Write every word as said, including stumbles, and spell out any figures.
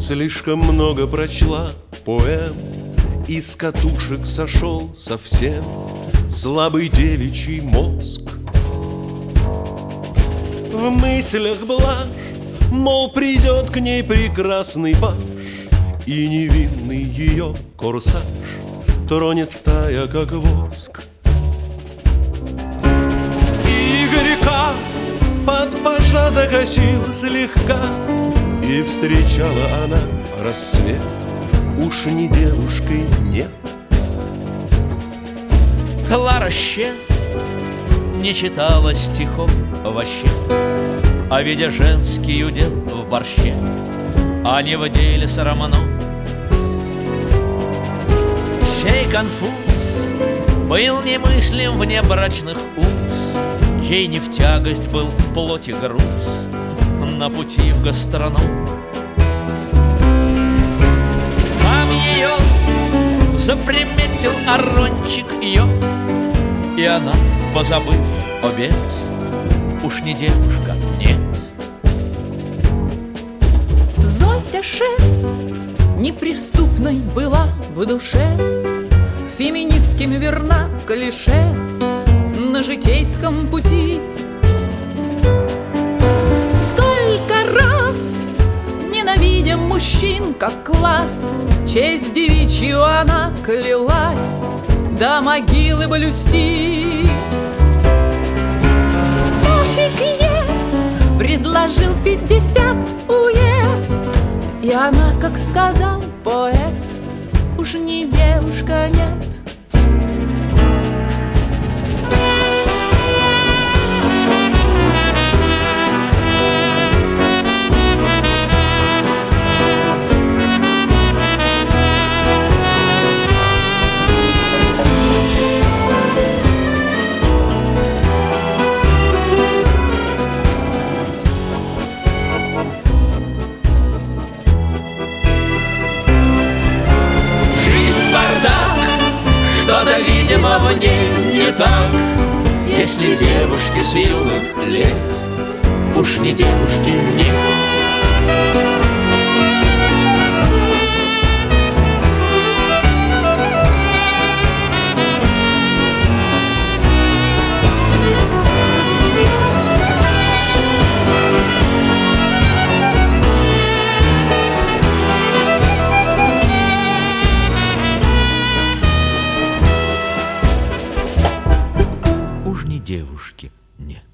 Слишком много прочла поэм, из катушек сошел совсем слабый девичий мозг. В мыслях блажь, мол, придет к ней прекрасный паж, и невинный ее корсаж тронет, тая, как воск. И горька под пажа закосил слегка, и встречала она рассвет, уж не девушкой, нет. Клара Щен не читала стихов вообще, а видя женский удел в борще, а не в деле с романом. Сей конфуз был немыслим вне брачных уз, ей не в тягость был плоти груз на пути в гастроном. Там ее заприметил Арончик ее, и она, позабыв обед, уж не девушка, нет. Зося Шен неприступной была в душе, феминистким верна клише на житейском пути. Сколько раз, ненавидя мужчин как класс, честь девичью она клялась до могилы блюсти. Пофиг ей, предложил пятьдесят уе, и она, как сказал поэт, уж не девушка, нет. Видимо, в ней не так, если девушки с юных лет уж не девушки, нет. Уж не девушки, нет.